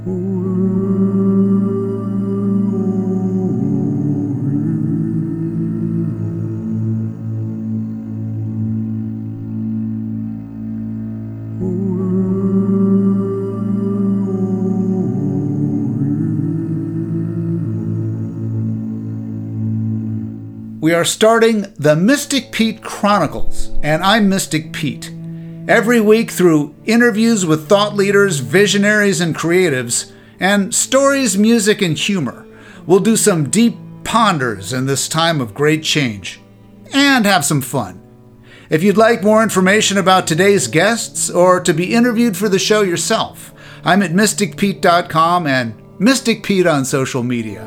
We are starting the Mystic Pete Chronicles, and I'm Mystic Pete. Every week, through interviews with thought leaders, visionaries, and creatives, and stories, music, and humor, we'll do some deep ponders in this time of great change, and have some fun. If you'd like more information about today's guests, or to be interviewed for the show yourself, I'm at mysticpete.com and Mystic Pete on social media.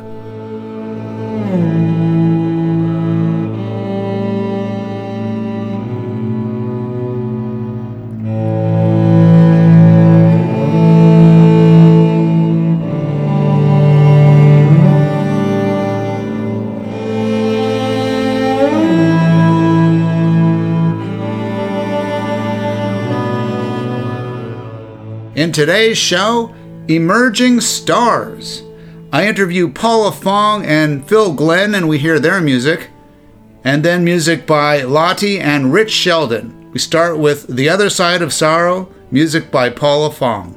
In today's show, Emerging Stars. I interview Paula Fong and Phil Glenn, and we hear their music. And then music by Lottie and Rich Sheldon. We start with The Other Side of Sorrow, music by Paula Fong.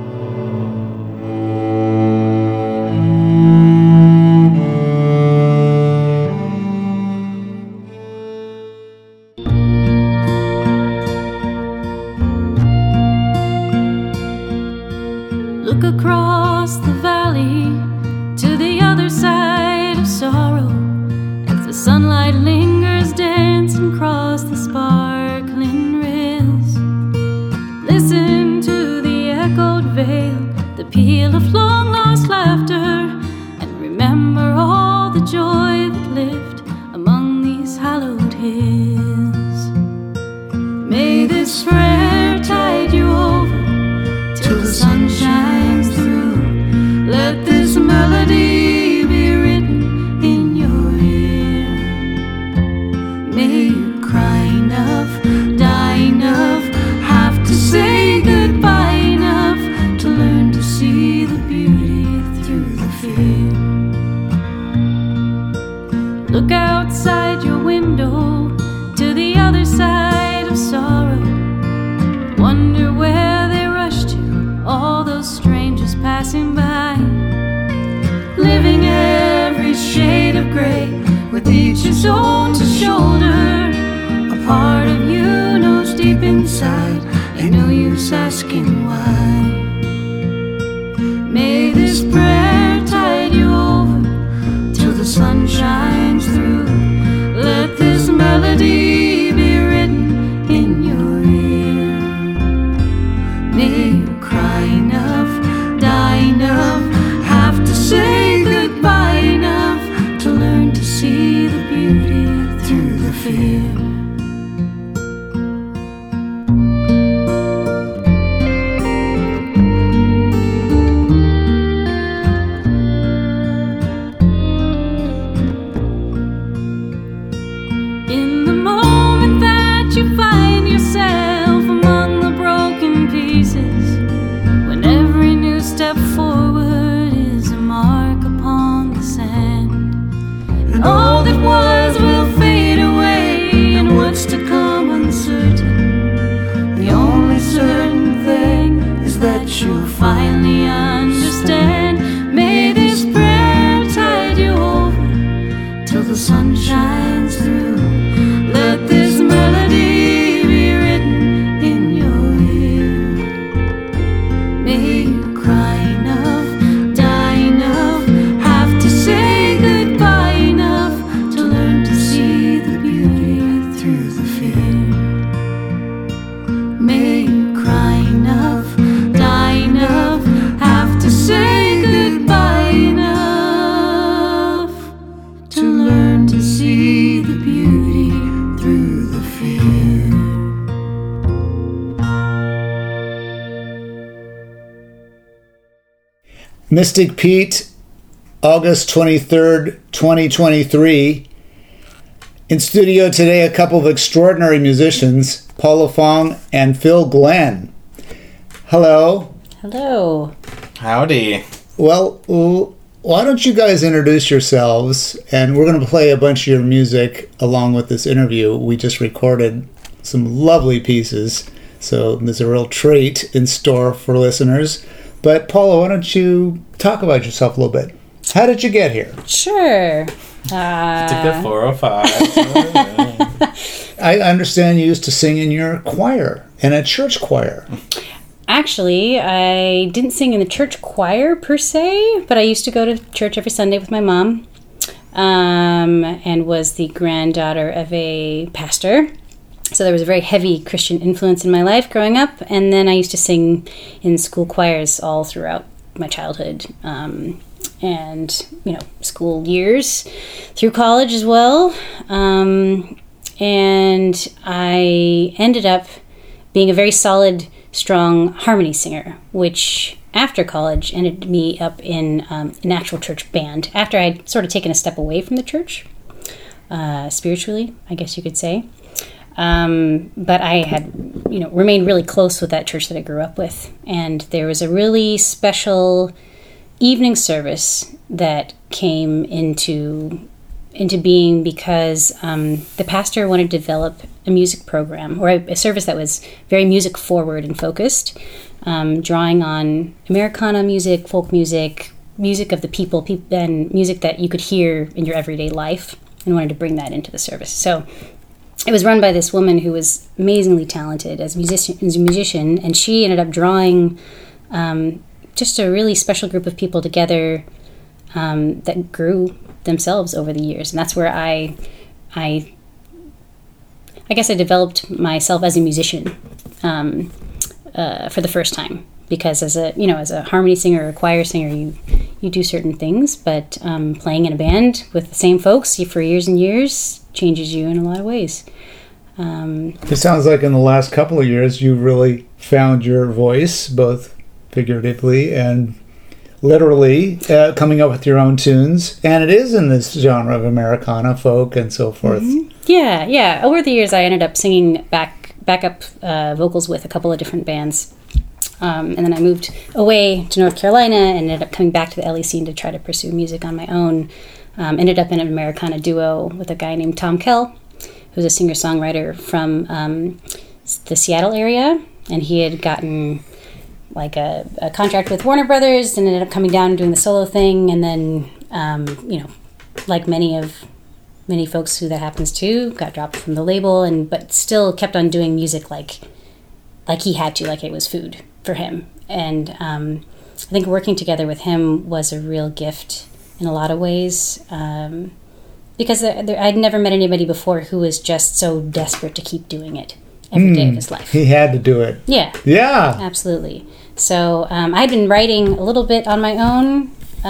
Look across the valley to the other side of sorrow, as the sunlight lingers dancing across the sparkling rills. Listen to the echoed vale, the peal of long-lost laughter, and remember all the joy that lived among these hallowed hills. May this prayer tide you over till the sun shines through. Let this melody be written in your ear. May you cry enough, die enough, have to say goodbye enough to learn to see the beauty through the fear. Look outside your window to the other side of sorrow. Wonder where they rush to, all those strangers passing by, living every shade of gray, with each his own to shoulder. A part of you knows deep inside, ain't no use asking why. May this prayer tide you over till the sun shines through. Let this melody be written in your ear. May you cry enough, die enough, have to say goodbye enough to learn to see the beauty through the fear. In the moment that you find yourself among the broken pieces, when every new step forward is a mark upon the sand, and all that was will fade away, and what's to come uncertain. The only certain thing is that you'll finally understand. May this prayer tide you over till the sun shines through. Let this melody be written in your ear. May you cry enough, die enough, have to say goodbye enough to learn to see the beauty through the fear. May you cry enough, die enough, have to say goodbye enough to learn to see the beauty through the fear. Mystic Pete, August 23rd, 2023. In studio today, a couple of extraordinary musicians, Paula Fong and Phil Glenn. Hello. Hello. Howdy. Well, why don't you guys introduce yourselves? And we're going to play a bunch of your music along with this interview. We just recorded some lovely pieces, so there's a real treat in store for listeners. But Paula, why don't you talk about yourself a little bit? How did you get here? Sure. Took the 405. I understand you used to sing in your choir, in a church choir. Actually, I didn't sing in the church choir per se, but I used to go to church every Sunday with my mom, and was the granddaughter of a pastor. So there was a very heavy Christian influence in my life growing up, and then I used to sing in school choirs all throughout my childhood, and school years through college as well. And I ended up being a very solid, strong harmony singer, which after college ended me up in an actual church band after I'd sort of taken a step away from the church, spiritually, I guess you could say. But I had, remained really close with that church that I grew up with. And there was a really special evening service that came into being because the pastor wanted to develop a music program or a service that was very music forward and focused, drawing on Americana music, folk music, music of the people, and music that you could hear in your everyday life, and wanted to bring that into the service. So it was run by this woman who was amazingly talented as a musician, and she ended up drawing just a really special group of people together that grew themselves over the years. And that's where I guess I developed myself as a musician for the first time. Because as a harmony singer or a choir singer, you do certain things, but playing in a band with the same folks for years and years changes you in a lot of ways. It sounds like in the last couple of years you really found your voice, both figuratively and literally, coming up with your own tunes. And it is in this genre of Americana, folk, and so forth. Mm-hmm. Yeah. Over the years, I ended up singing backup vocals with a couple of different bands. And then I moved away to North Carolina and ended up coming back to the LA scene to try to pursue music on my own. Ended up in an Americana duo with a guy named Tom Kell, who's a singer-songwriter from the Seattle area. And he had gotten like a contract with Warner Brothers and ended up coming down and doing the solo thing. And then, like many folks who that happens to, got dropped from the label, but still kept on doing music like he had to, like it was food for him. And I think working together with him was a real gift in a lot of ways, because I'd never met anybody before who was just so desperate to keep doing it every day of his life. He had to do it. Yeah. Absolutely. So I'd been writing a little bit on my own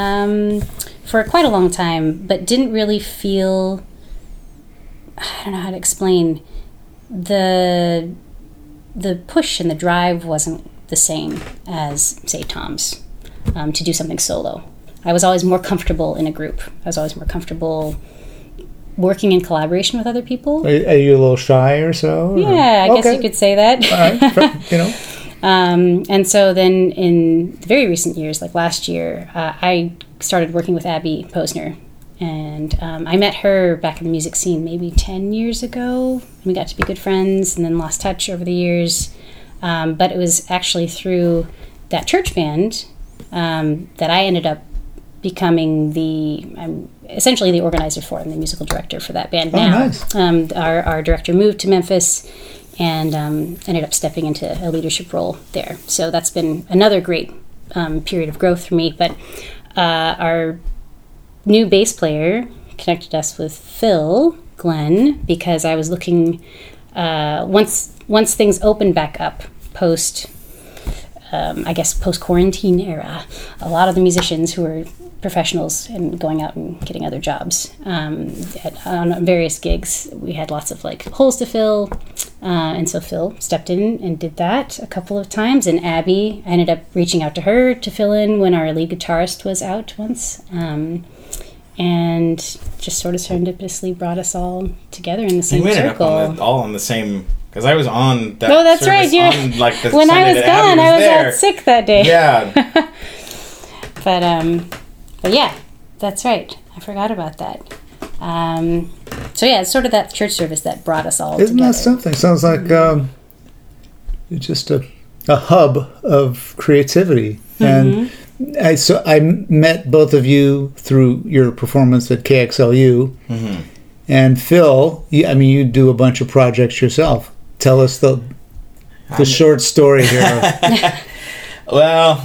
for quite a long time, but didn't really feel, I don't know how to explain, the push and the drive wasn't the same as, say, Tom's, to do something solo. I was always more comfortable in a group. I was always more comfortable working in collaboration with other people. Are you a little shy or so? Yeah, I guess you could say that. All right. And so then in the very recent years, like last year, I started working with Abby Posner. And I met her back in the music scene maybe 10 years ago. We got to be good friends and then lost touch over the years. But it was actually through that church band that I ended up becoming I'm essentially the organizer for it and the musical director for that band now. Nice. Our director moved to Memphis and ended up stepping into a leadership role there. So that's been another great period of growth for me. But our new bass player connected us with Phil Glenn because I was looking, once things opened back up post quarantine era, a lot of the musicians who were professionals and going out and getting other jobs on various gigs, we had lots of holes to fill, and so Phil stepped in and did that a couple of times. And Abby, I ended up reaching out to her to fill in when our lead guitarist was out once, and just sort of serendipitously brought us all together in the same circle. All on the same. Because I was on that. Oh, that's right. On, the when Sunday I was gone, I was out sick that day. Yeah. But yeah, that's right. I forgot about that. So yeah, it's sort of that church service that brought us all Isn't together. that something? Sounds like it's just a hub of creativity. And I met both of you through your performance at KXLU. And Phil, you do a bunch of projects yourself. Tell us the short story here. Well,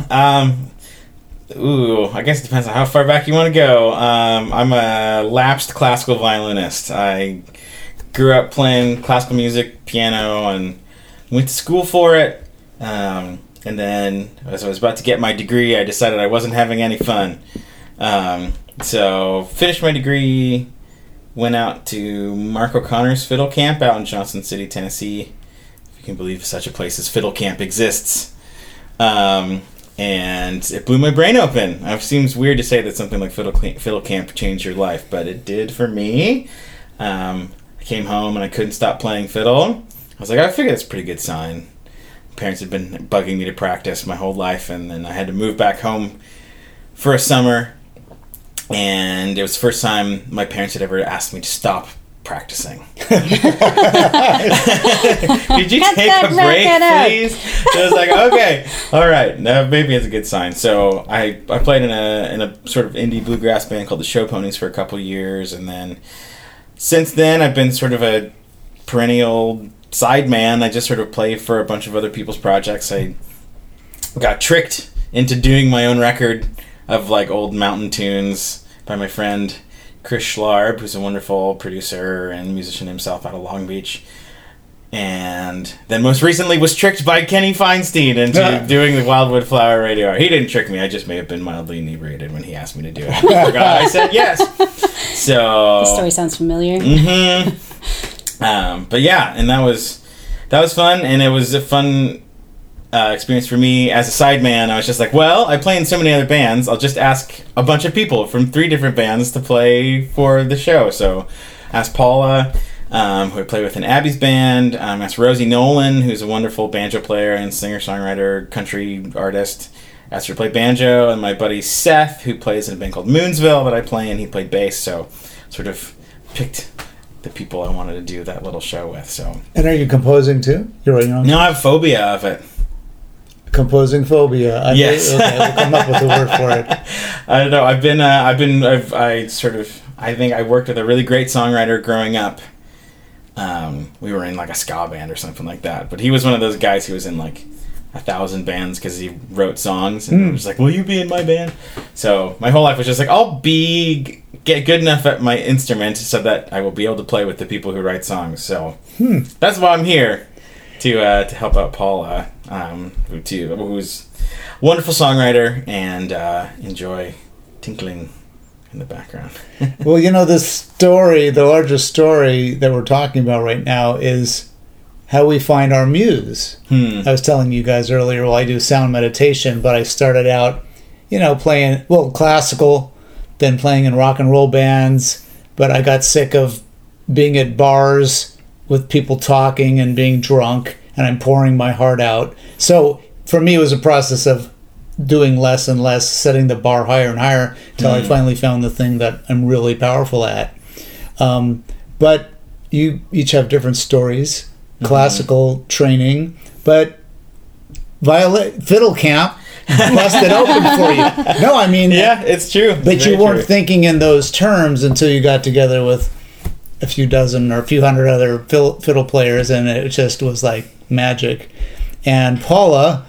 I guess it depends on how far back you want to go. I'm a lapsed classical violinist. I grew up playing classical music, piano, and went to school for it. And then, as I was about to get my degree, I decided I wasn't having any fun. So, finished my degree, went out to Mark O'Connor's fiddle camp out in Johnson City, Tennessee. If you can believe such a place as fiddle camp exists. And it blew my brain open. It seems weird to say that something like fiddle camp changed your life, but it did for me. I came home and I couldn't stop playing fiddle. I was like, I figure that's a pretty good sign. Parents had been bugging me to practice my whole life, and then I had to move back home for a summer. And it was the first time my parents had ever asked me to stop practicing. Did you take a break, please? So I was like, okay, all right, now maybe it's a good sign. So I played in a sort of indie bluegrass band called the Show Ponies for a couple years, and then since then I've been sort of a perennial sideman. I just sort of play for a bunch of other people's projects. I got tricked into doing my own record of like old mountain tunes by my friend Chris Schlarb, who's a wonderful producer and musician himself out of Long Beach. And then most recently was tricked by Kenny Feinstein into doing the Wildwood Flower Radio. He didn't trick me. I just may have been mildly inebriated when he asked me to do it. I forgot. I said yes. So The story sounds familiar. But yeah, and that was fun, and it was a fun experience for me as a sideman. I was just like, well, I play in so many other bands, I'll just ask a bunch of people from 3 different bands to play for the show. So asked Paula, who I play with in Abby's band. Asked Rosie Nolan, who's a wonderful banjo player and singer-songwriter, country artist. Asked her to play banjo, and my buddy Seth, who plays in a band called Moonsville that I play in, he played bass. So sort of picked the people I wanted to do that little show with. So. And are you composing too? You're writing on? No, I have phobia of it. Composing phobia. Yes. Okay, we'll come up with a word for it. I don't know. I think I worked with a really great songwriter growing up. We were in like a ska band or something like that. But he was one of those guys who was in like 1,000 bands because he wrote songs, and was like, "Will you be in my band?" So my whole life was just like, I'll get good enough at my instrument so that I will be able to play with the people who write songs. So that's why I'm here. To help out Paula, who's a wonderful songwriter, and enjoy tinkling in the background. Well, this story, the largest story that we're talking about right now is how we find our muse. I was telling you guys earlier, I do sound meditation, but I started out, playing, classical, then playing in rock and roll bands, but I got sick of being at bars with people talking and being drunk, and I'm pouring my heart out. So for me, it was a process of doing less and less, setting the bar higher and higher until I finally found the thing that I'm really powerful at. But you each have different stories, classical training, but fiddle camp busted open for you. No, I mean... Yeah, it's true. But you weren't thinking in those terms until you got together with a few dozen or a few hundred other fiddle players, and it just was like magic. And Paula,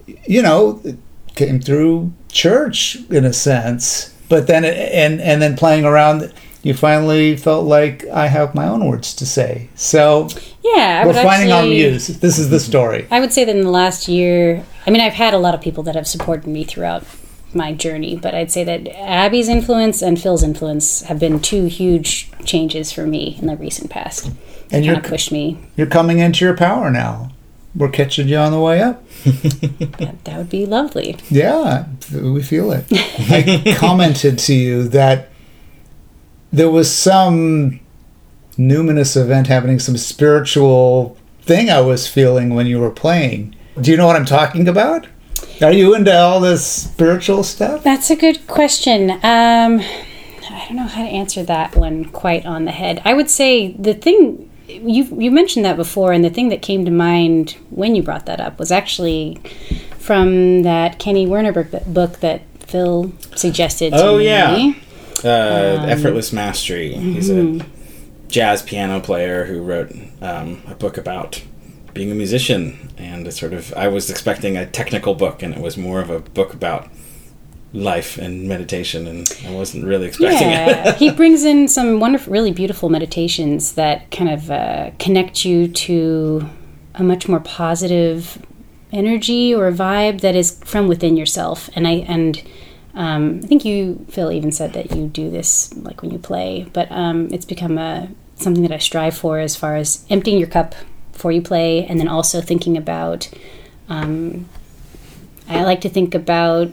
came through church in a sense, but then and then playing around, you finally felt like I have my own words to say. So yeah, we're finding our muse. This is the story. I would say that in the last year, I've had a lot of people that have supported me throughout my journey, but I'd say that Abby's influence and Phil's influence have been 2 huge changes for me in the recent past. And kind of pushed me. You're coming into your power now. We're catching you on the way up. That would be lovely. Yeah, we feel it. I commented to you that there was some numinous event happening, some spiritual thing I was feeling when you were playing. Do you know what I'm talking about? Are you into all this spiritual stuff? That's a good question. I don't know how to answer that one quite on the head. I would say the thing you mentioned that before, and the thing that came to mind when you brought that up was actually from that Kenny Werner book that Phil suggested to me. Oh, yeah. Effortless Mastery. He's a jazz piano player who wrote a book about being a musician. And it's sort of, I was expecting a technical book, and it was more of a book about life and meditation, and I wasn't really expecting it. He brings in some wonderful, really beautiful meditations that kind of connect you to a much more positive energy or vibe that is from within yourself. And I think you, Phil, even said that you do this like when you play, but it's become something that I strive for as far as emptying your cup before you play, and then also thinking about, I like to think about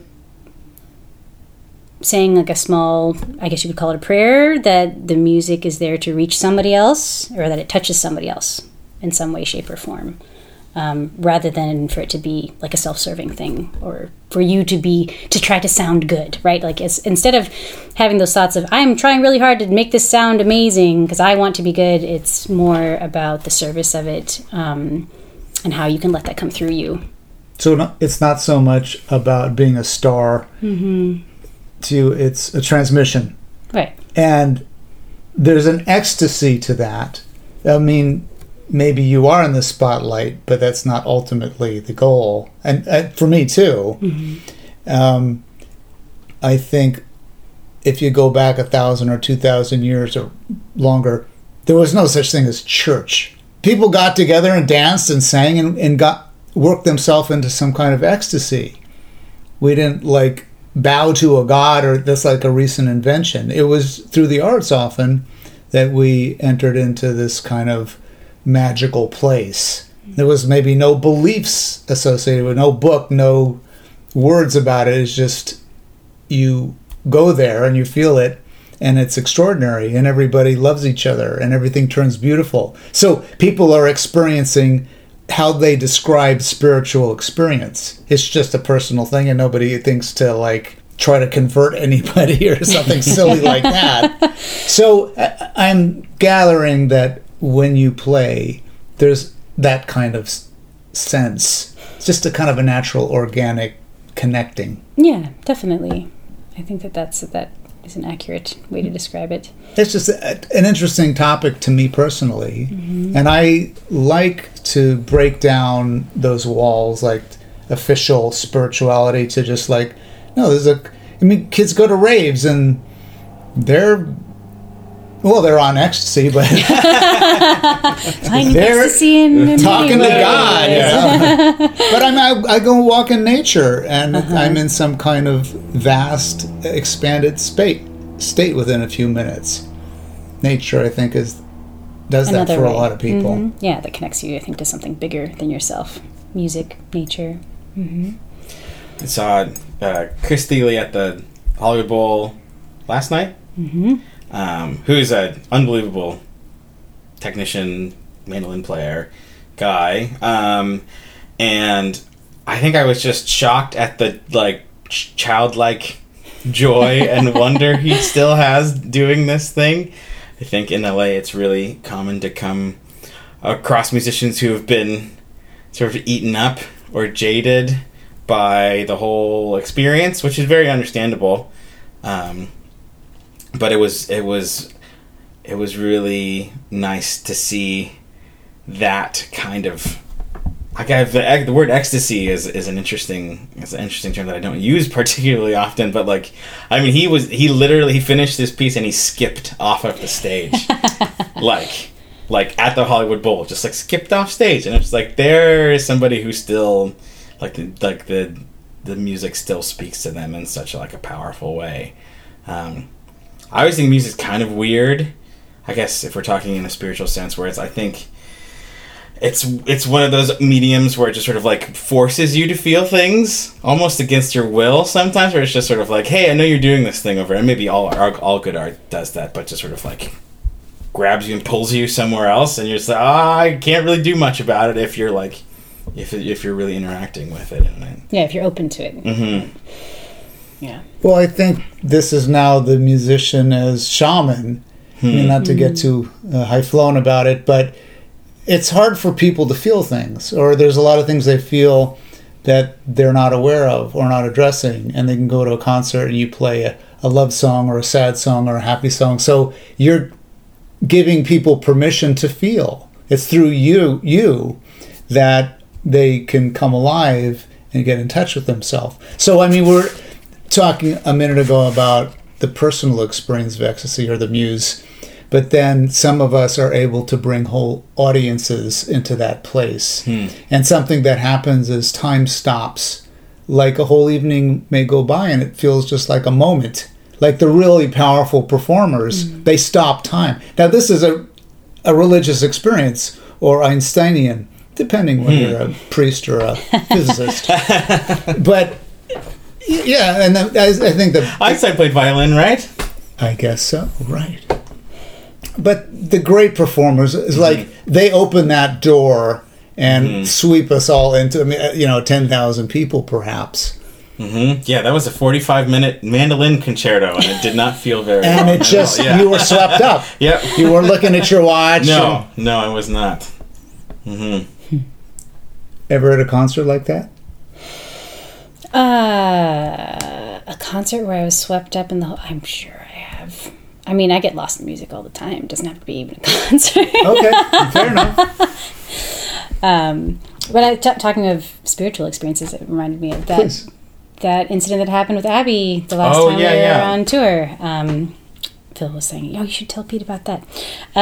saying like a small, I guess you could call it a prayer, that the music is there to reach somebody else, or that it touches somebody else in some way, shape, or form, rather than for it to be like a self-serving thing, or for you to try to sound good, right? Like instead of having those thoughts of, I'm trying really hard to make this sound amazing because I want to be good, it's more about the service of it, and how you can let that come through you. So it's not so much about being a star, it's a transmission. Right. And there's an ecstasy to that. I mean, maybe you are in the spotlight, but that's not ultimately the goal. And for me too, I think if you go back 1,000 or 2,000 years or longer, there was no such thing as church. People got together and danced and sang and worked themselves into some kind of ecstasy. We didn't like bow to a god, or that's like a recent invention. It was through the arts often that we entered into this kind of magical place. There was maybe no beliefs associated with, no book, no words about it. It's just you go there and you feel it, and it's extraordinary, and everybody loves each other, and everything turns beautiful. So people are experiencing how they describe spiritual experience. It's just a personal thing, and nobody thinks to like try to convert anybody or something silly like that. So I'm gathering that when you play, there's that kind of sense. It's just a kind of a natural, organic connecting. Yeah, definitely. I think that is an accurate way to describe it. It's just an interesting topic to me personally. And I like to break down those walls, like official spirituality, to just like, no, kids go to raves and they're on ecstasy, but finding ecstasy and talking to God. Yeah. But I go walk in nature, and I'm in some kind of vast, expanded state within a few minutes. Nature, I think, does that for a lot of people. Yeah, that connects you, I think, to something bigger than yourself. Music, nature. I saw Chris Thiele at the Hollywood Bowl last night, who's an unbelievable technician, mandolin player guy, and I think I was just shocked at the like childlike joy and wonder he still has doing this thing. I think in LA it's really common to come across musicians who have been sort of eaten up or jaded by the whole experience, which is very understandable. But it was really nice to see that kind of. The word ecstasy is an interesting term that I don't use particularly often. But like, I mean, he literally finished this piece and he skipped off of the stage, like at the Hollywood Bowl, just like skipped off stage, and it's like there is somebody who still the music still speaks to them in such like a powerful way. I always think music's kind of weird, I guess, if we're talking in a spiritual sense, where I think it's one of those mediums where it just sort of like forces you to feel things almost against your will sometimes, where it's just sort of like, hey, I know you're doing this thing over, and maybe all good art does that, but just sort of like grabs you and pulls you somewhere else, and you're just like, I can't really do much about it if you're if you're really interacting with it. Yeah, if you're open to it. Mm-hmm. Yeah. Well, I think this is now the musician as shaman. I mean, not to get too high-flown about it, but it's hard for people to feel things, or there's a lot of things they feel that they're not aware of or not addressing, and they can go to a concert and you play a love song or a sad song or a happy song. So you're giving people permission to feel. It's through you that they can come alive and get in touch with themselves. So, I mean, we're talking a minute ago about the personal experience of ecstasy or the muse, but then some of us are able to bring whole audiences into that place. And something that happens is time stops. Like a whole evening may go by and it feels just like a moment. Like the really powerful performers, they stop time. Now this is a religious experience or Einsteinian, depending whether you're a priest or a physicist. But yeah, and I think that Einstein played violin, right? I guess so, right. But the great performers is like they open that door and sweep us all into, 10,000 people perhaps. Mm-hmm. Yeah, that was a 45-minute mandolin concerto, and it did not feel very. And it just you were swept up. Yep. You were looking at your watch. No, I was not. Mm-hmm. Ever at a concert like that? A concert where I was swept up in the whole... I'm sure I have. I mean, I get lost in music all the time. It doesn't have to be even a concert. Okay, fair enough. But talking of spiritual experiences, it reminded me of that. Please. That incident that happened with Abby the last time we were on tour. Phil was saying, you should tell Pete about that.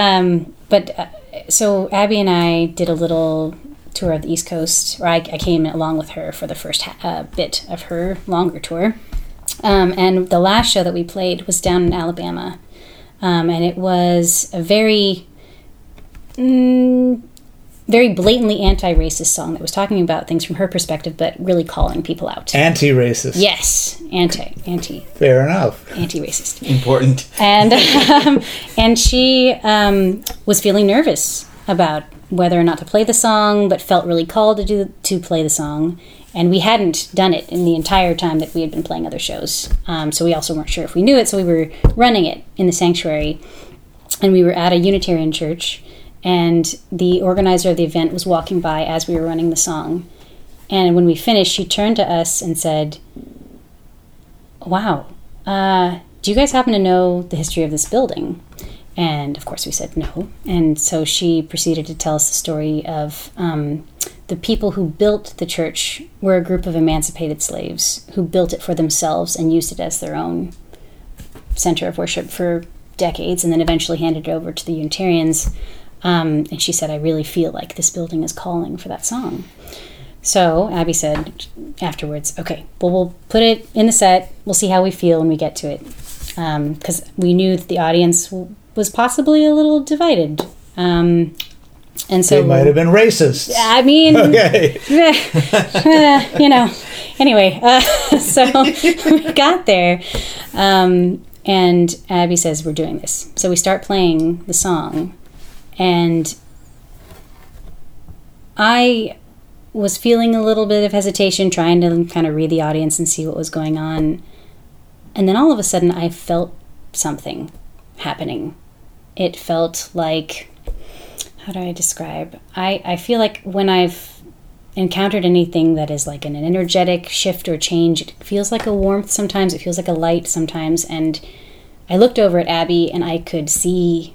So Abby and I did a little tour of the East Coast, or I came along with her for the first bit of her longer tour. And the last show that we played was down in Alabama. And it was a very blatantly anti-racist song that was talking about things from her perspective, but really calling people out. Anti-racist. Yes, anti. Fair enough. Anti-racist. Important. And she was feeling nervous about whether or not to play the song, but felt really called to play the song. And we hadn't done it in the entire time that we had been playing other shows. So we also weren't sure if we knew it, so we were running it in the sanctuary. And we were at a Unitarian church. And the organizer of the event was walking by as we were running the song. And when we finished, she turned to us and said, "Wow, do you guys happen to know the history of this building?" And of course we said no. And so she proceeded to tell us the story of the people who built the church were a group of emancipated slaves who built it for themselves and used it as their own center of worship for decades, and then eventually handed it over to the Unitarians. And she said, "I really feel like this building is calling for that song." So Abby said afterwards, "Okay, well, we'll put it in the set. We'll see how we feel when we get to it." Because we knew that the audience was possibly a little divided. And so They might have been racist. I mean, Okay. Anyway, so we got there. And Abby says, "We're doing this." So we start playing the song. And I was feeling a little bit of hesitation, trying to kind of read the audience and see what was going on. And then all of a sudden, I felt something happening. It felt like, how do I describe? I feel like when I've encountered anything that is like an energetic shift or change, it feels like a warmth sometimes, it feels like a light sometimes. And I looked over at Abby and I could see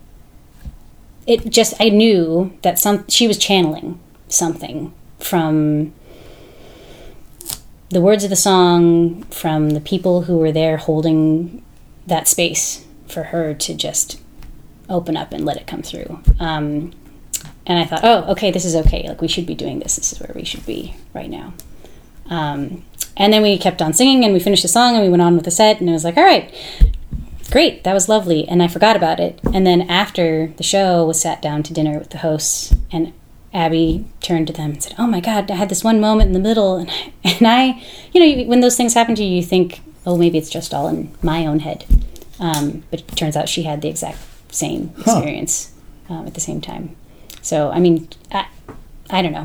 I knew that she was channeling something from the words of the song, from the people who were there holding that space for her to just open up and let it come through. And I thought, oh, okay, this is okay. Like, we should be doing this. This is where we should be right now. And then we kept on singing, and we finished the song, and we went on with the set, and it was like, all right, great, that was lovely. And I forgot about it. And then after the show, was sat down to dinner with the hosts, and Abby turned to them and said, "Oh my God, I had this one moment in the middle." And I when those things happen to you, you think, oh, maybe it's just all in my own head. But it turns out she had the exact same experience at the same time. So, I mean, I don't know.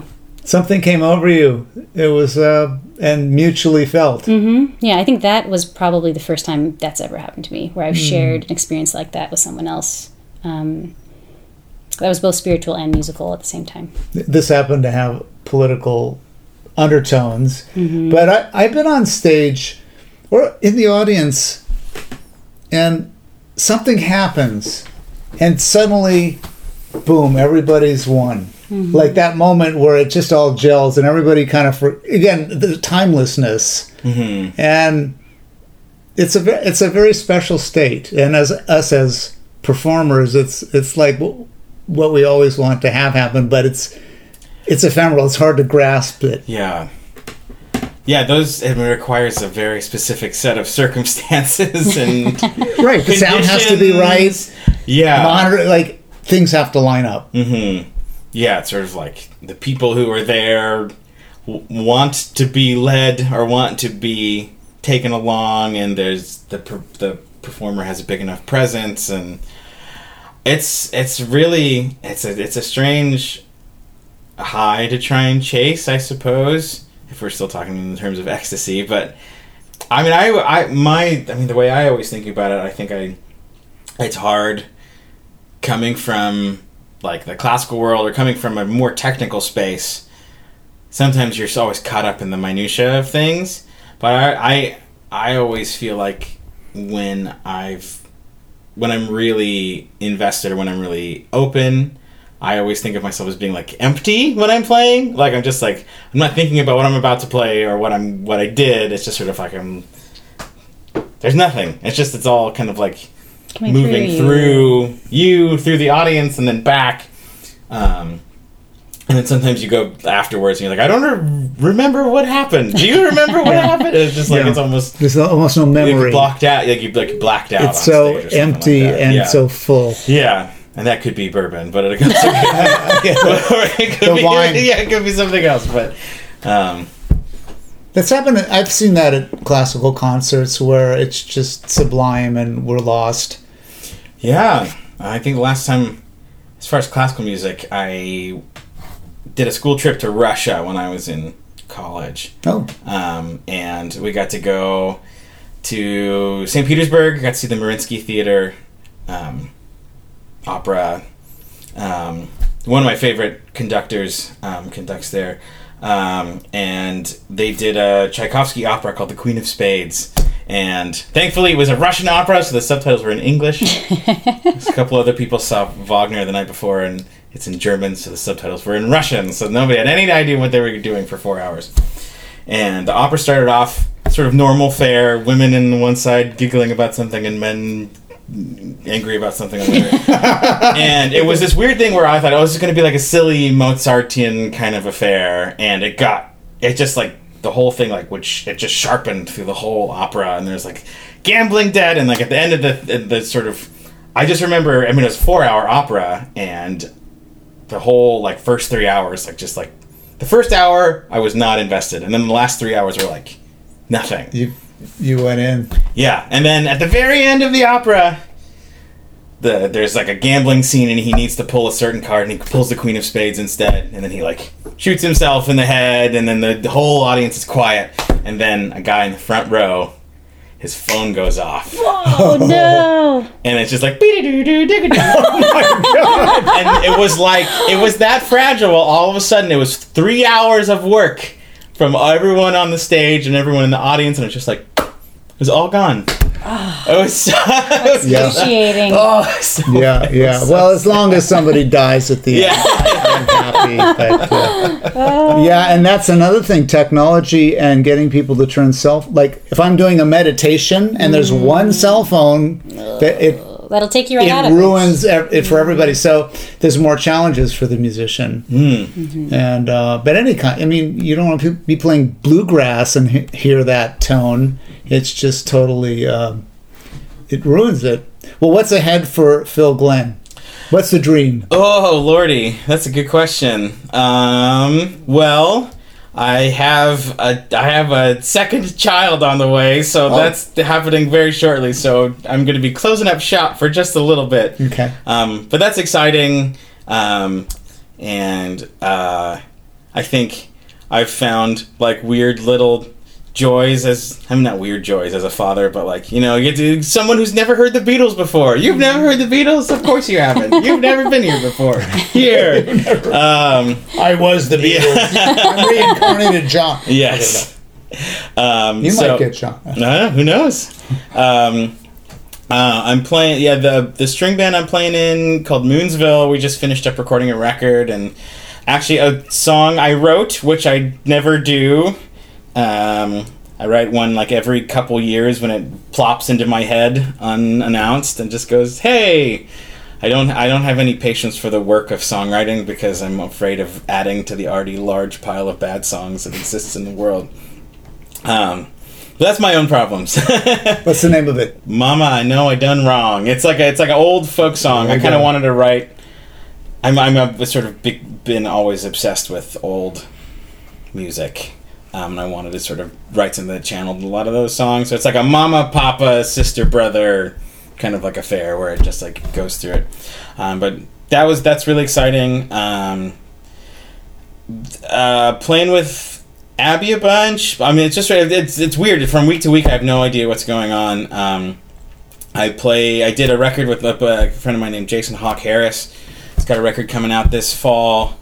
Something came over you. It was and mutually felt. Mm-hmm. Yeah, I think that was probably the first time that's ever happened to me, where I've shared an experience like that with someone else. That was both spiritual and musical at the same time. This happened to have political undertones, but I've been on stage or in the audience, and something happens, and suddenly, boom, everybody's one. Like that moment where it just all gels and everybody kind of, again, the timelessness. And it's a very special state. And as us as performers, it's like what we always want to have happen, but it's ephemeral. It's hard to grasp it. Yeah. Yeah, it requires a very specific set of circumstances and right. The sound has to be right. Yeah. Monitor, like things have to line up. Yeah, it's sort of like the people who are there want to be led or want to be taken along, and there's the performer has a big enough presence, and it's really it's a strange high to try and chase, I suppose, if we're still talking in terms of ecstasy. But I mean, the way I always think about it, I think it's hard coming from like the classical world or coming from a more technical space. Sometimes you're always caught up in the minutia of things, but I always feel like when I'm really invested or when I'm really open, I always think of myself as being like empty when I'm playing. Like I'm just like, I'm not thinking about what I'm about to play or what I did. It's just sort of like there's nothing. It's all kind of like moving through the audience and then back. And then sometimes you go afterwards and you're like, I don't remember what happened. Do you remember what happened? It's just like there's almost no memory. Blocked out, like you blacked out. It's so empty and so full. Yeah, and that could be bourbon, but it could be wine. Yeah, it could be something else. But that's happened. I've seen that at classical concerts where it's just sublime and we're lost. Yeah, I think the last time, as far as classical music, I did a school trip to Russia when I was in college. Oh. And we got to go to St. Petersburg, got to see the Mariinsky Theater opera. One of my favorite conductors conducts there. And they did a Tchaikovsky opera called The Queen of Spades. And thankfully it was a Russian opera, so the subtitles were in English. A couple other people saw Wagner the night before, and it's in German, so the subtitles were in Russian, so nobody had any idea what they were doing for 4 hours. And the opera started off sort of normal fare, women on one side giggling about something and men angry about something on the other. And it was this weird thing where I thought, this is going to be like a silly Mozartian kind of affair, and it just like, the whole thing, like, which it just sharpened through the whole opera, and there's like gambling debt, and like at the end of the sort of, I just remember, I mean, it was a 4-hour opera, and the whole like first 3 hours, like just like the first hour I was not invested, and then the last 3 hours were like nothing. You went in. Yeah, and then at the very end of the opera, there's like a gambling scene, and he needs to pull a certain card, and he pulls the Queen of Spades instead, and then he like shoots himself in the head, and then the whole audience is quiet, and then a guy in the front row, his phone goes off. Oh no! And it's just like, oh my god! And it was that fragile. All of a sudden, it was 3 hours of work from everyone on the stage and everyone in the audience, and it's just like, it was all gone. It was so excruciating. Yeah. Well, as long as somebody dies at the end, I'm happy. But, and that's another thing. Technology and getting people to turn like if I'm doing a meditation and there's one cell phone, that'll take you right out of it. It ruins it for everybody. So there's more challenges for the musician. And but any kind. I mean, you don't want to be playing bluegrass and hear that tone. It's just totally, it ruins it. Well, what's ahead for Phil Glenn? What's the dream? Oh, Lordy, that's a good question. Well, I have a second child on the way, so that's happening very shortly. So I'm going to be closing up shop for just a little bit. Okay. But that's exciting. And I I think I've found like weird little joys not weird joys as a father, but like, you know, you get to someone who's never heard the Beatles before. You've never heard the Beatles? Of course you haven't. You've never been here before. Here. I was the Beatles. I'm reincarnated John. Yes. You might get John. Who knows? I'm playing, the string band I'm playing in called Moonsville. We just finished up recording a record, and actually a song I wrote, which I never do. I write one like every couple years when it plops into my head unannounced and just goes, hey. I don't have any patience for the work of songwriting because I'm afraid of adding to the already large pile of bad songs that exists in the world. But that's my own problems. What's the name of it? Mama, I Know I Done Wrong. It's like an old folk song. I kind of wanted to write. I've sort of been always obsessed with old music. And I wanted to sort of write something that channeled a lot of those songs. So it's like a mama, papa, sister, brother kind of like affair where it just like goes through it. But that's really exciting. Playing with Abby a bunch. I mean, it's weird. From week to week, I have no idea what's going on. I did a record with a friend of mine named Jason Hawk Harris. He's got a record coming out this fall.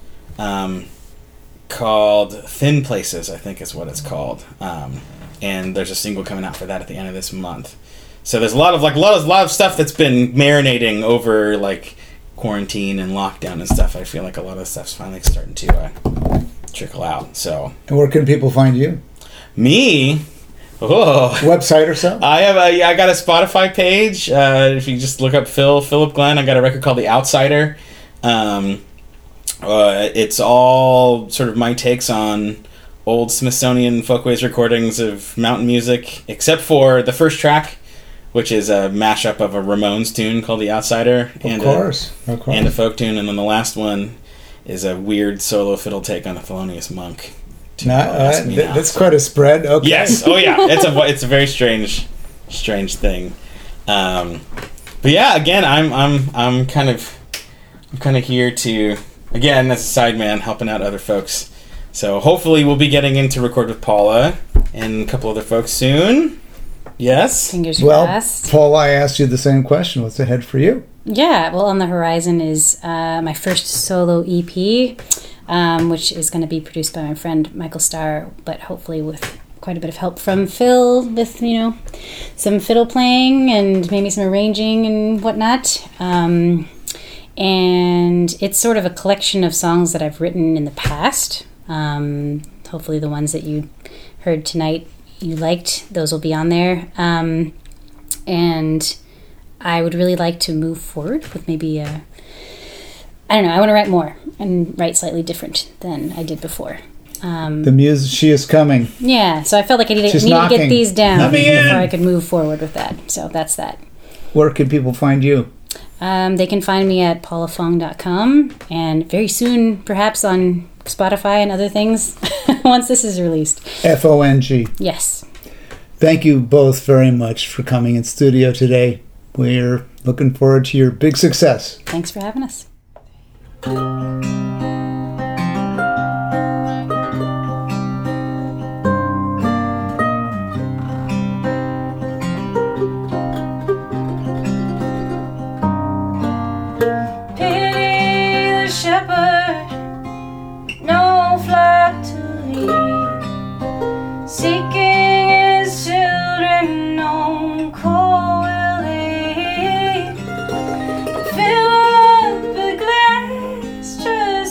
Called Thin Places, I think is what it's called, and there's a single coming out for that at the end of this month. So there's a lot of stuff that's been marinating over like quarantine and lockdown and stuff. I feel like a lot of stuff's finally starting to trickle out. So, and where can people find you? Me? Oh, website or something? I got a Spotify page. If you just look up Philip Glenn, I got a record called The Outsider. It's all sort of my takes on old Smithsonian Folkways recordings of mountain music, except for the first track, which is a mashup of a Ramones tune called The Outsider. Of course. And a folk tune. And then the last one is a weird solo fiddle take on the Thelonious Monk. That's quite a spread. Okay. Yes. Oh, yeah. It's a very strange thing. But yeah, again, I'm kind of here to... Again, as a sideman, helping out other folks. So hopefully we'll be getting in to record with Paula and a couple other folks soon. Yes? Fingers crossed. Well, Paula, I asked you the same question. What's ahead for you? Yeah, well, on the horizon is my first solo EP, which is going to be produced by my friend Michael Starr, but hopefully with quite a bit of help from Phil with, some fiddle playing and maybe some arranging and whatnot. And it's sort of a collection of songs that I've written in the past. Hopefully the ones that you heard tonight you liked, those will be on there. And I would really like to move forward with maybe I want to write more and write slightly different than I did before. The music, she is coming. Yeah, so I felt like I needed to get these down before I could move forward with that. So that's that. Where can people find you? They can find me at paulafong.com and very soon perhaps on Spotify and other things once this is released. FONG. Yes. Thank you both very much for coming in studio today. We're looking forward to your big success. Thanks for having us. Fill up a glass, just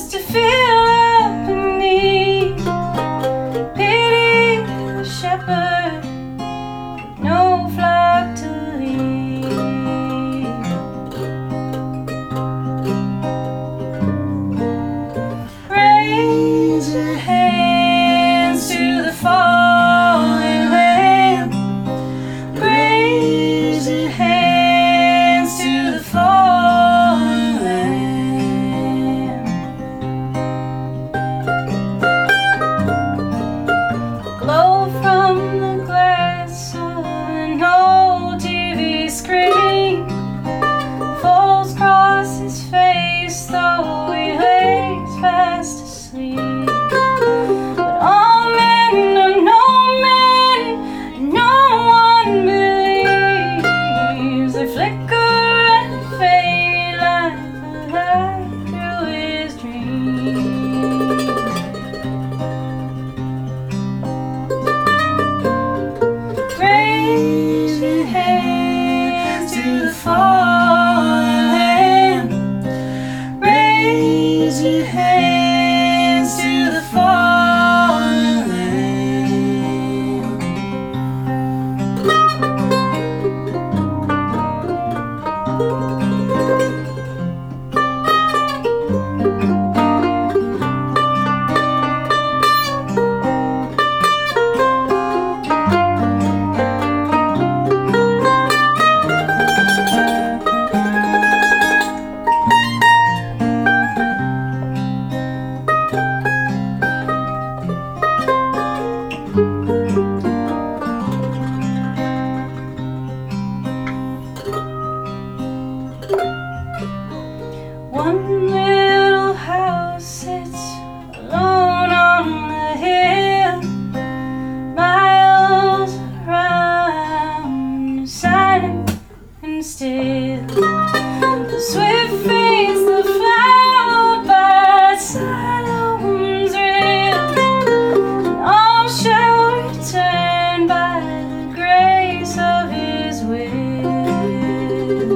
still. The swift face, the flower by Siloam's rill. And all shall return by the grace of his will.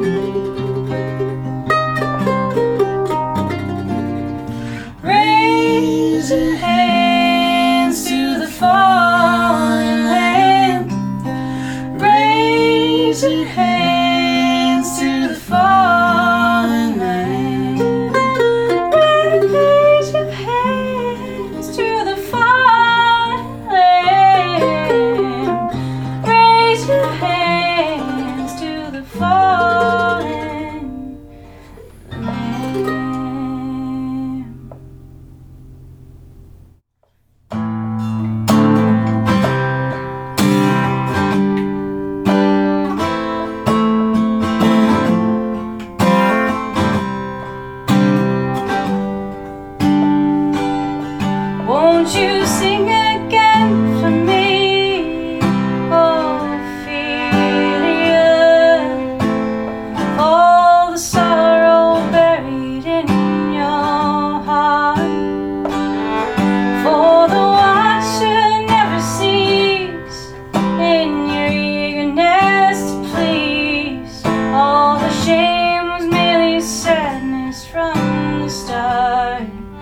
Raise your hands to the fallen land. Raise your hands to the fallen land. Raise your hands to the fallen land. Raise your hands to the fallen land. Won't you sing again for me, Ophelia? All the sorrow buried in your heart. For the watcher never cease in your eagerness to please. All the shame was merely sadness from the start.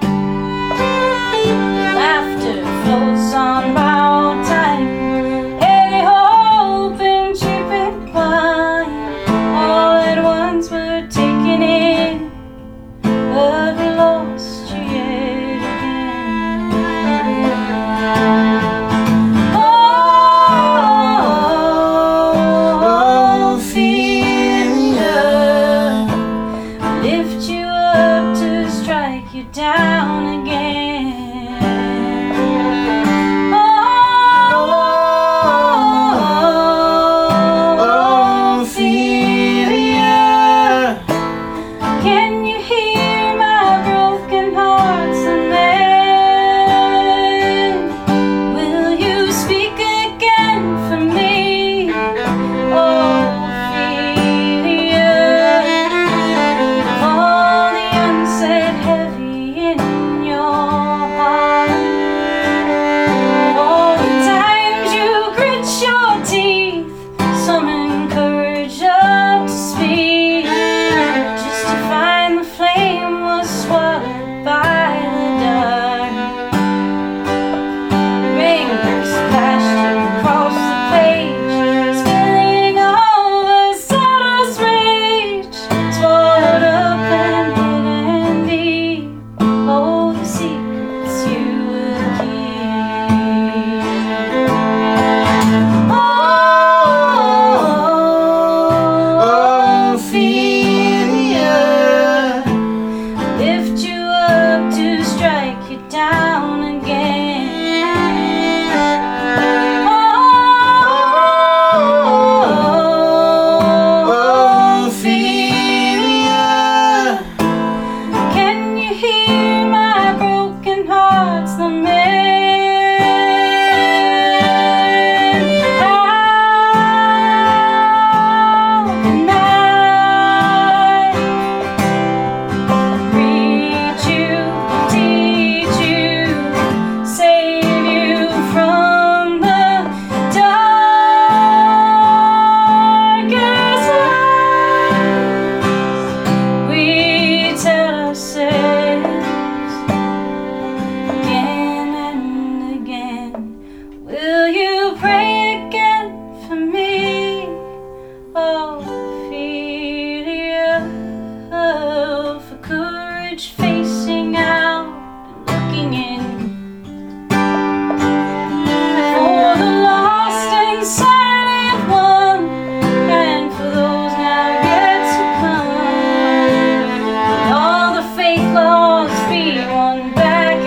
Laughter floats on borrowed time, any hope in cheap wine. All at once we're taken in, but we lost you yet again. Oh, Ophelia, lift you up to strike you down again. Oh, Ophelia, can you hear my broken heart's lament? Will you speak again for me, Ophelia? All the unsaid heavy in your heart. All the times you grit your teeth, summon courage up to speak, just to find the flame was swallowed by the dark. Rain splashed across the page, spilling over Sarah's rage, swallowed up and hidden deep. Oh, the secrets you will keep. Oh, Ophelia, lift you up to strike you down again. Oh, Ophelia, can you hear my broken heart's lament? How can I reach you, teach you, save you from the darkest lies we tell ourselves again and again? Will you pray again for me, Ophelia? For courage facing out and looking in. For the lost and silent one, and for those now yet to come. May all the faith lost be won back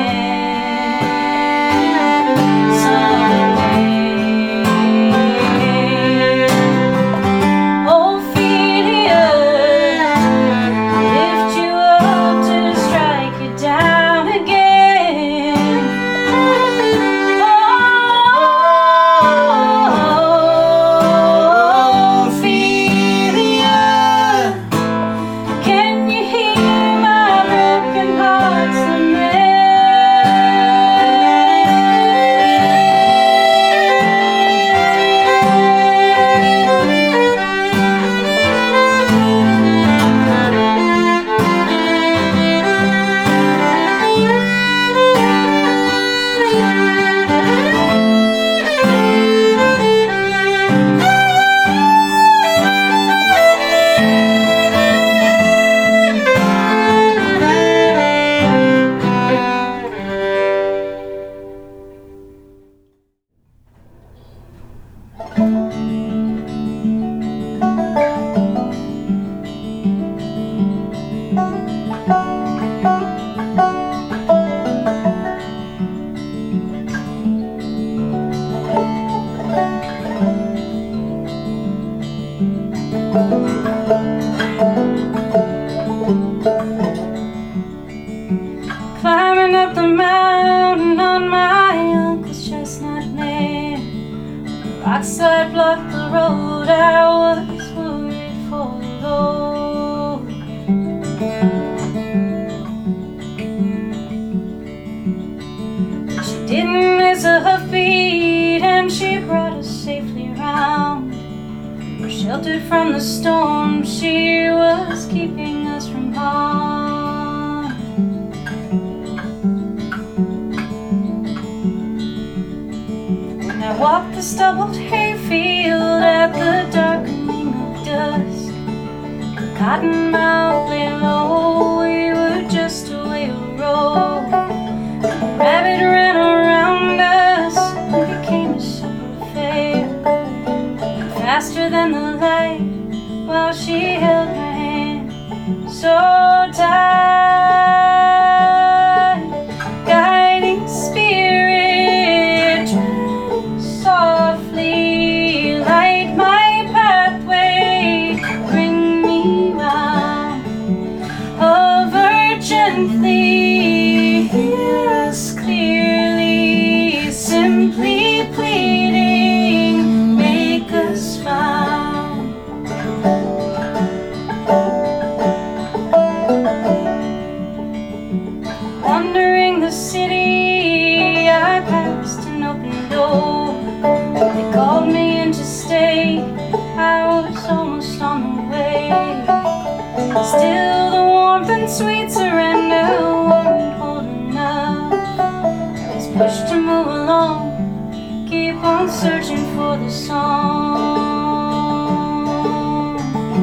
again someday. Oh, road, I was worried for the Lord. She didn't miss a beat, and she brought us safely round. We're sheltered from the storm, she was keeping us from harm. When I walked the stubbled hayfield at the darkening of dusk, the cottonmouth lay low, we were just a whale row. The rabbit ran around us and became a supper affair, faster than the light while she held my hand so tight. Guiding spirit, treading softly, light my pathway, bring me round, hover gently, hear us clearly, simply pleading, make us found. Wandering the city, I passed an open door. They called me in to stay, I was almost on the way. Still the warmth and sweet surrender weren't hold enough. I was pushed to move along, keep on searching for the song.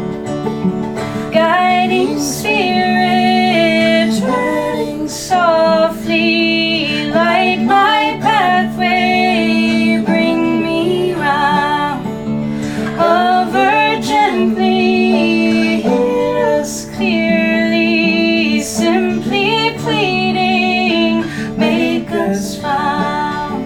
Guiding spirit, treading softly, light my pathway, bring me round, hover gently, hear us clearly, simply pleading, make us found.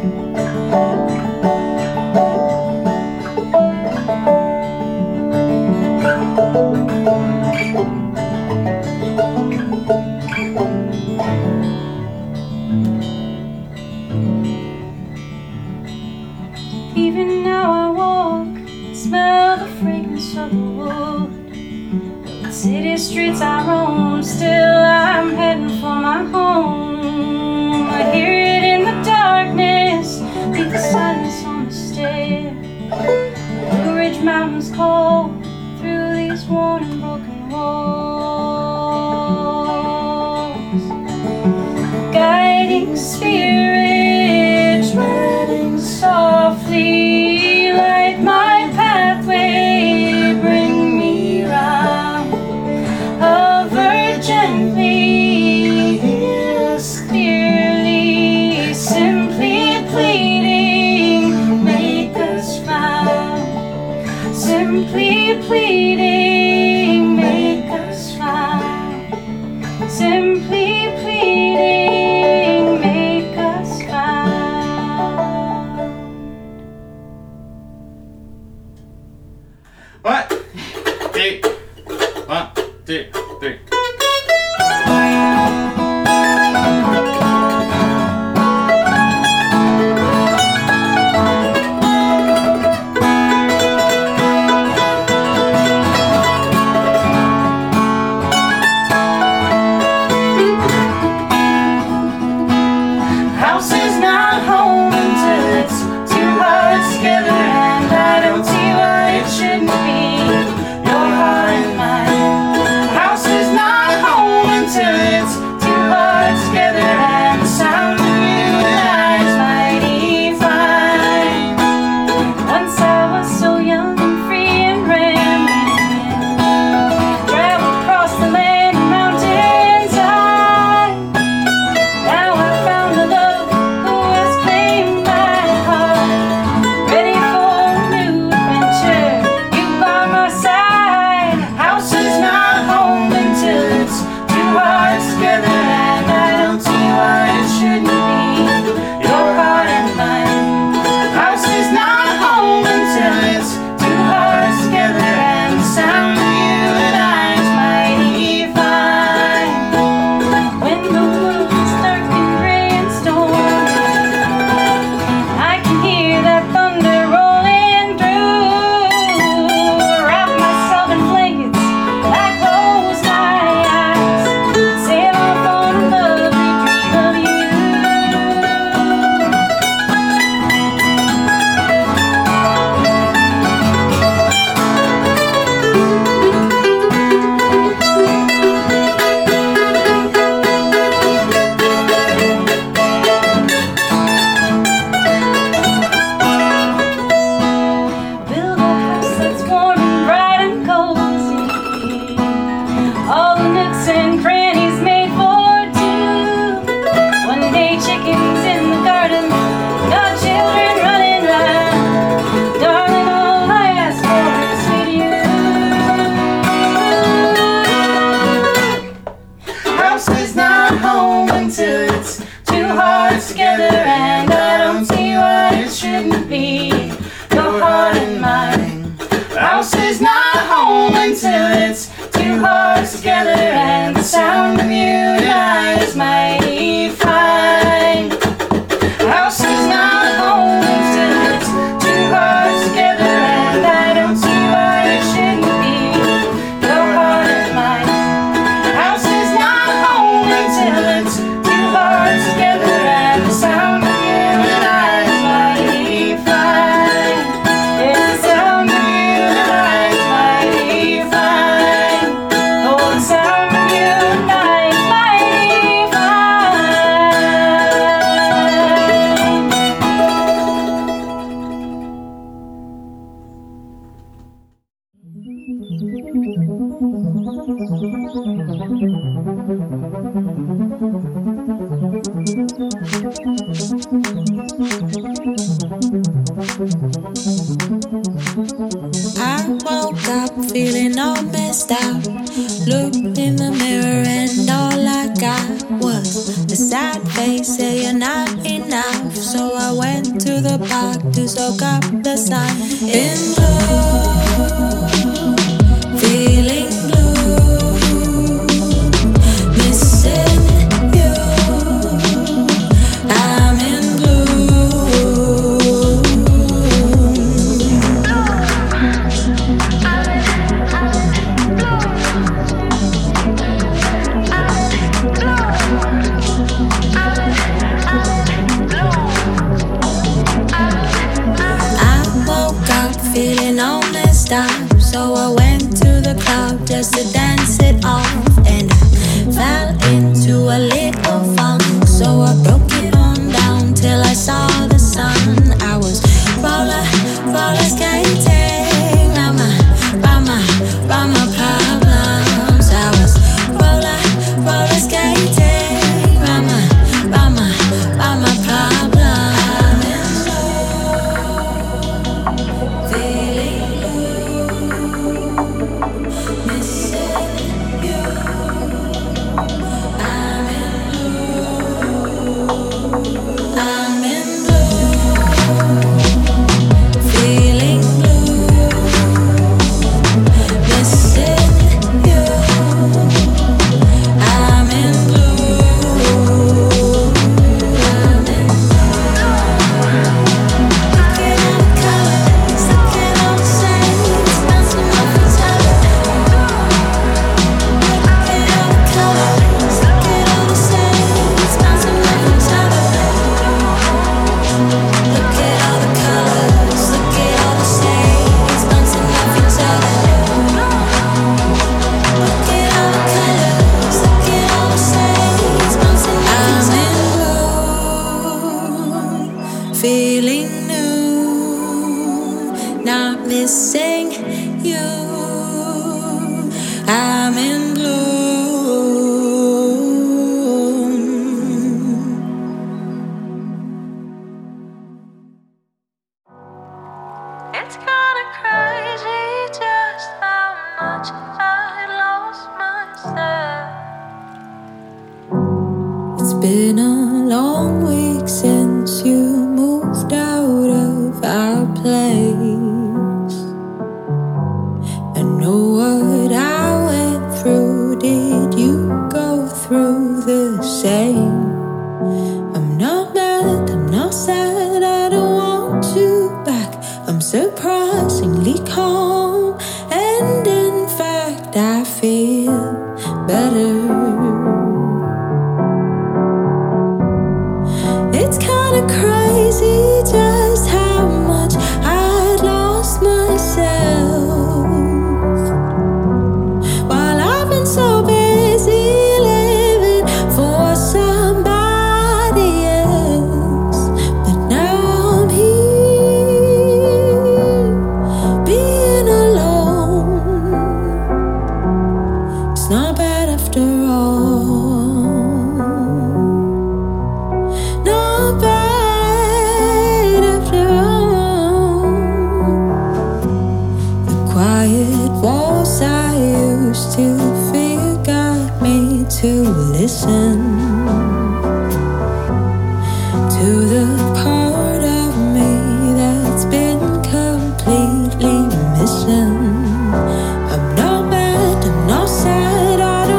Even now I walk, smell the fragrance of the wood. The city streets I roam, still I'm heading for my home. I hear it in the darkness, beat the silence on the stair. The Blue Ridge Mountains call through these worn and broken walls. Guiding spirit, treading softly, light my pathway, bring me round, hover gently, hear us clearly, simply pleading, make us found, simply pleading, make us found, simply pleading, make us found. 1, 2, 1, 2, 3. House is not home until it's two hearts together, and I don't see why it shouldn't be your heart and mine. House is not together, and the sound of you and I is mighty fine. A house is not a home until it's two hearts together, and I don't see why it shouldn't be your heart and mine. A house is not a home until it's two hearts together, and the sound of you and I is mighty fine. Yes, the sound of you and I is mighty fine. Oh, the sound of you and I is mighty fine. I woke up feeling all messed up. Looked in the mirror and all I got was a sad face saying not enough. So I went to the park to soak up the sun. In blue, feeling blue, missing you. I'm in feeling all messed up, so I went to the club just to dance it off. And I fell into a little funk, so I broke it on down till I saw the sun. I was roller skating round my problems. I was roller skating round my problems. Feeling new, not missing you. I'm in bloom. It's kinda crazy just how much I lost myself. It's been a long week since you moved out of our place. I know what I went through. Did you go through the same? I'm not mad, I'm not sad, I don't want you back. I'm surprisingly calm, and in fact I feel better. It's kinda crazy just how much I'd lost myself. While I've been so busy living for somebody else, but now I'm here, being alone. It's not bad after all. Walls I used to fear got me to listen to the part of me that's been completely missing. I'm not mad, I'm not sad, I don't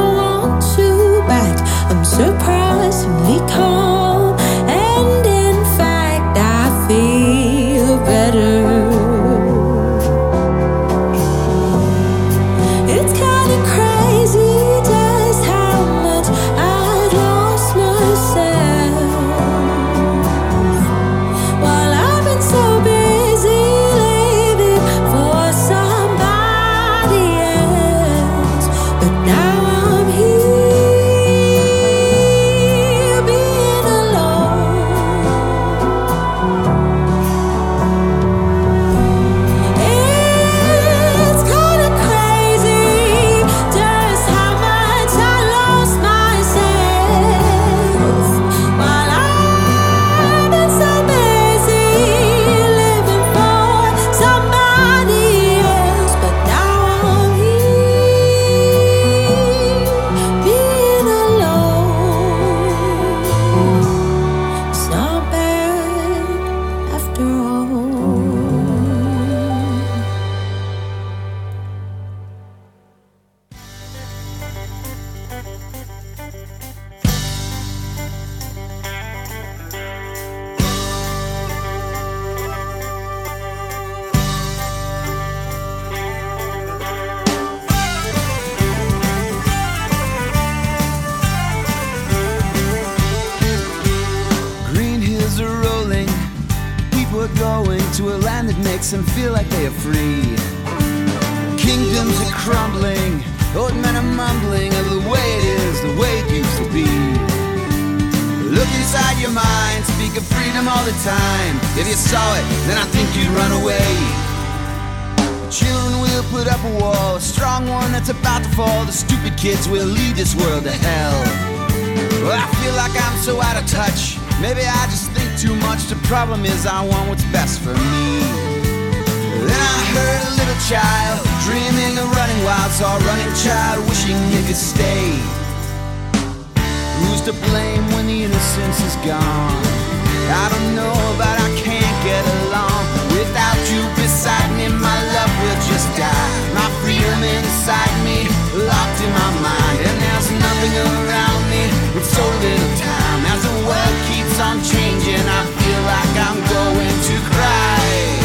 makes them feel like they are free. Kingdoms are crumbling, old men are mumbling of the way it is, the way it used to be. Look inside your mind, speak of freedom all the time. If you saw it, then I think you'd run away. Children will put up a wall, a strong one that's about to fall. The stupid kids will lead this world to hell. Well, I feel like I'm so out of touch. Maybe I just think too much. The problem is I want what's best for me. Then I heard a little child dreaming of running wild. Saw a running child wishing he could stay. Who's to blame when the innocence is gone? I don't know, but I can't get along. Without you beside me, my love will just die. My freedom inside me, locked in my mind. And there's nothing around me with so little time. As the world keeps on changing, I feel like I'm going to cry.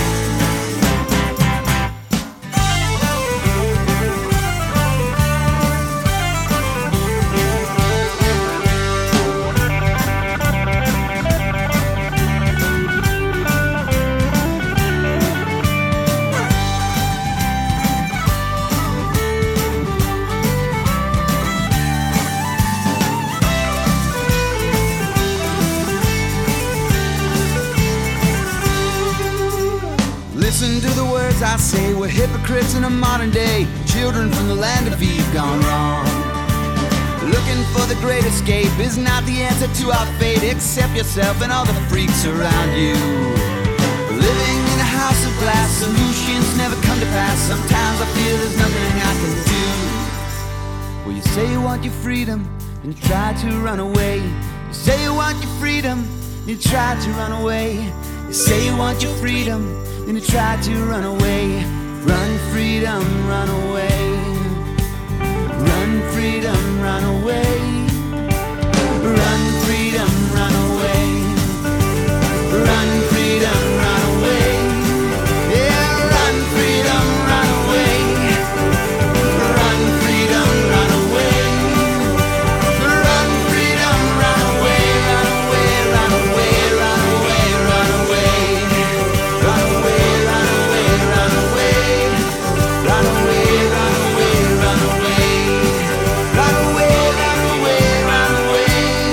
Listen to the words I say, we're hypocrites in a modern day. Children from the land of Eve gone wrong. Looking for the great escape is not the answer to our fate. Accept yourself and all the freaks around you. Living in a house of glass, solutions never come to pass. Sometimes I feel there's nothing I can do. Well, you say you want your freedom, and you try to run away. You say you want your freedom, and you try to run away. You say you want your freedom, and you try to run away. Run, freedom, run away. Run, freedom, run away. Run, freedom, run away. Run, freedom, run away. Yeah, run, freedom, run away. Run, freedom, run away. Run, freedom, run away. Run away, run away, run away, run away. Run away, run away, run away. Run away, run away, run away. Run away, run away, run away.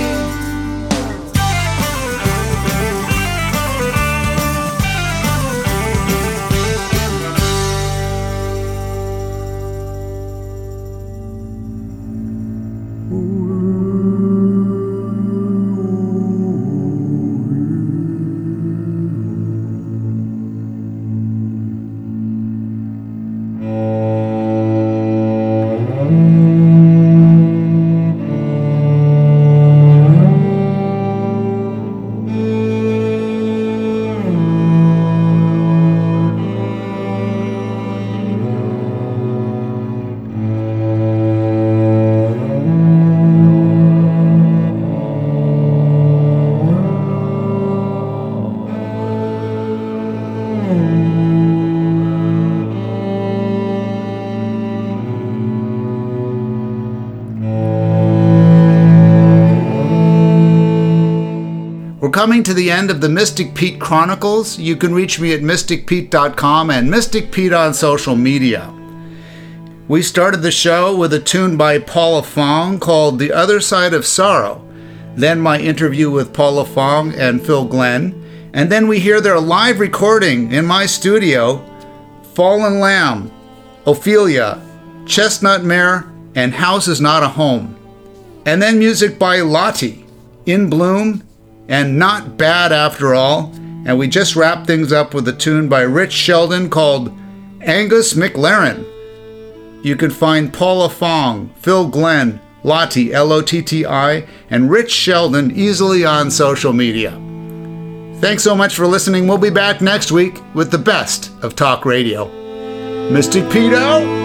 We're coming to the end of the Mystic Pete Chronicles. You can reach me at mysticpete.com and Mystic Pete on social media. We started the show with a tune by Paula Fong called The Other Side of Sorrow, then my interview with Paula Fong and Phil Glenn, and then we hear their live recording in my studio, Fallen Lamb, Ophelia, Chestnut Mare, and House Is Not a Home. And then music by Lottie, In Bloom, and Not Bad After All. And we just wrapped things up with a tune by Rich Sheldon called Angus McLaren. You can find Paula Fong, Phil Glenn, Lottie, L-O-T-T-I, and Rich Sheldon easily on social media. Thanks so much for listening. We'll be back next week with the best of talk radio. Mystic Pete out!